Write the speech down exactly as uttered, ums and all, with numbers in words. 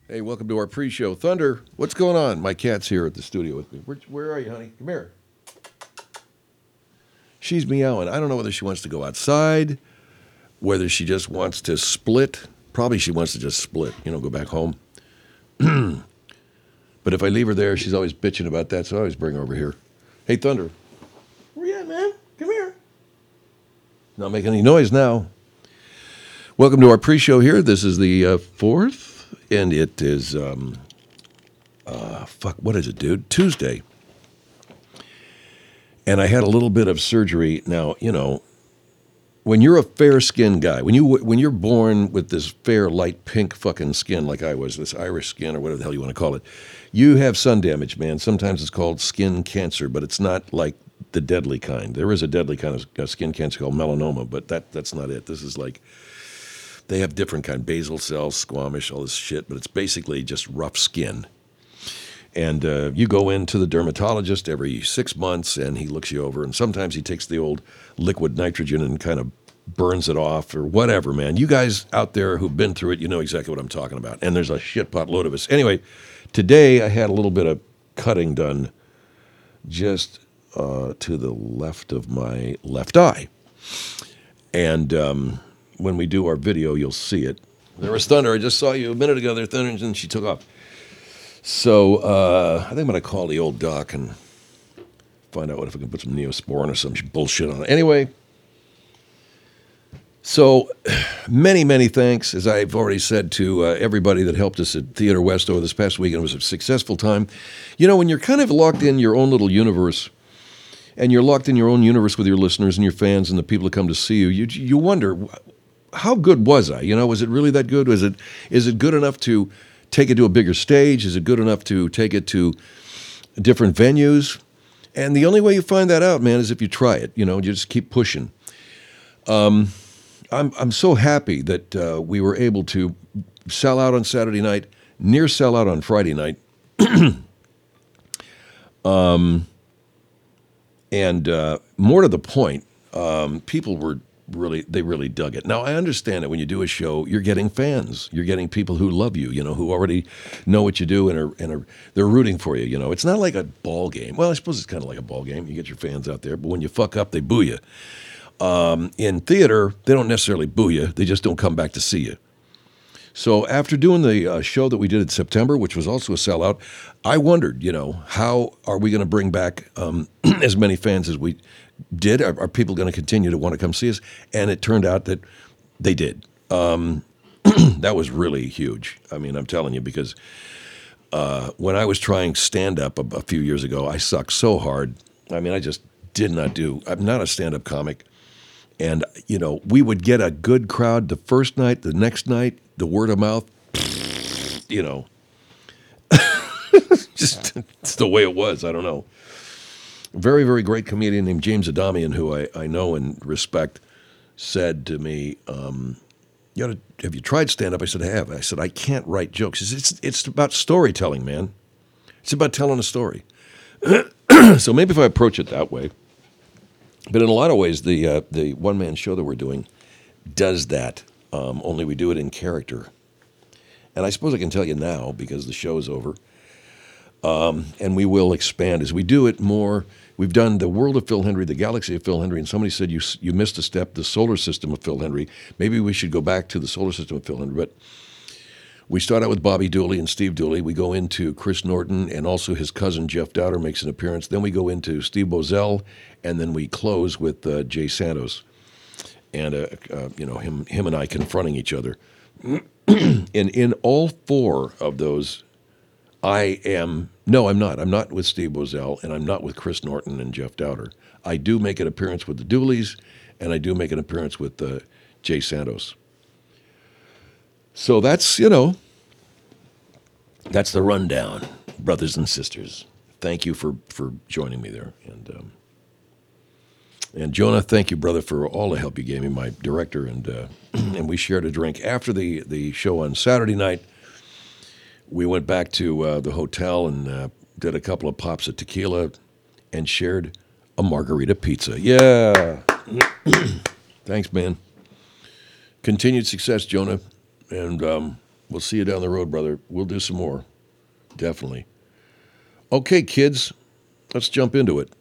Hey, welcome to our pre-show. Thunder, what's going on? My cat's here at the studio with me. Where, where are you, honey? Come here. She's meowing. I don't know whether she wants to go outside, whether she just wants to split. Probably she wants to just split, you know, go back home. But if I leave her there, she's always bitching about that, so I always bring her over here. Hey, Thunder. Where you at, man? Come here. Not making any noise now. Welcome to our pre-show here. This is the uh, fourth. And it is, um, uh, fuck, what is it, dude? Tuesday. And I had a little bit of surgery. Now, you know, when you're a fair-skinned guy, when, you, when you're born with this fair, light pink fucking skin like I was, this Irish skin or whatever the hell you want to call it, you have sun damage, man. Sometimes it's called skin cancer, but it's not like the deadly kind. There is a deadly kind of uh, skin cancer called melanoma, but that that's not it. This is like... They have different kind, basal cells, squamish, all this shit, but it's basically just rough skin. And uh, you go into the dermatologist every six months, and he looks you over, and sometimes he takes the old liquid nitrogen and kind of burns it off or whatever, man. You guys out there who've been through it, you know exactly what I'm talking about. And there's a shit pot load of us. Anyway, today I had a little bit of cutting done just uh, to the left of my left eye. And... Um, when we do our video, you'll see it. There was Thunder. I just saw you a minute ago there, Thunder, and then she took off. So uh, I think I'm going to call the old doc and find out what if I can put some Neosporin or some bullshit on it. Anyway, so many, many thanks, as I've already said, to uh, everybody that helped us at Theater West over this past weekend. It was a successful time. You know, when you're kind of locked in your own little universe, and you're locked in your own universe with your listeners and your fans and the people that come to see you, you, you wonder... How good was I? You know, was it really that good? Was it, is it good enough to take it to a bigger stage? Is it good enough to take it to different venues? And the only way you find that out, man, is if you try it. You know, you just keep pushing. Um, I'm I'm so happy that uh, we were able to sell out on Saturday night, near sell out on Friday night. um, and uh, more to the point, um, people were really, they really dug it. Now, I understand that when you do a show, you're getting fans. You're getting people who love you, you know, who already know what you do and are, and are they're rooting for you, you know. It's not like a ball game. Well, I suppose it's kind of like a ball game. You get your fans out there, but when you fuck up, they boo you. Um, in theater, they don't necessarily boo you. They just don't come back to see you. So after doing the uh, show that we did in September, which was also a sellout, I wondered, you know, how are we going to bring back um, as many fans as we did? Are, are people going to continue to want to come see us? And it turned out that they did. Um, that was really huge. I mean, I'm telling you, because uh, when I was trying stand-up a, a few years ago, I sucked so hard. I mean, I just did not do. I'm not a stand-up comic. And, you know, we would get a good crowd the first night, the next night, the word of mouth, you know. Just it's the way it was. I don't know. A very, very great comedian named James Adamian, who I, I know and respect, said to me, um, you know, have you tried stand-up? I said, I have. I said, I can't write jokes. It's, it's, it's about storytelling, man. It's about telling a story. So maybe if I approach it that way. But in a lot of ways, the uh, the one-man show that we're doing does that, um, only we do it in character. And I suppose I can tell you now, because the show's over, um, and we will expand as we do it more. We've done the world of Phil Hendrie, the galaxy of Phil Hendrie, and somebody said you you missed a step, the solar system of Phil Hendrie. Maybe we should go back to the solar system of Phil Hendrie. But we start out with Bobby Dooley and Steve Dooley. We go into Chris Norton, and also his cousin Jeff Dowder makes an appearance. Then we go into Steve Bozell, and then we close with uh, Jay Santos, and uh, uh, you know him him and I confronting each other. And in all four of those, I am no, I'm not. I'm not with Steve Bozell, and I'm not with Chris Norton and Jeff Dowder. I do make an appearance with the Dooleys, and I do make an appearance with uh, Jay Santos. So that's, you know, that's the rundown, brothers and sisters. Thank you for, for joining me there. And um, and Jonah, thank you, brother, for all the help you gave me, my director. And uh, and we shared a drink. After the, the show on Saturday night, we went back to uh, the hotel and uh, did a couple of pops of tequila and shared a margarita pizza. Yeah. Thanks, man. Continued success, Jonah. And um, We'll see you down the road, brother. We'll do some more. Definitely. Okay, kids, let's jump into it.